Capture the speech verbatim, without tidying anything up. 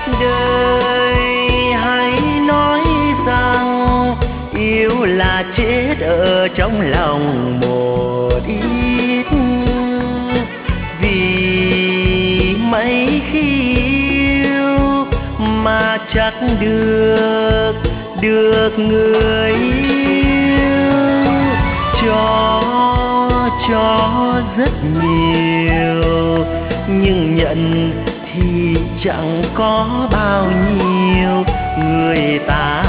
đời hãy nói rằng yêu là chết ở trong lòng một ít, vì mấy khi yêu mà chắc được được người yêu. Cho cho rất nhiều nhưng nhận thì chẳng có bao nhiêu, người ta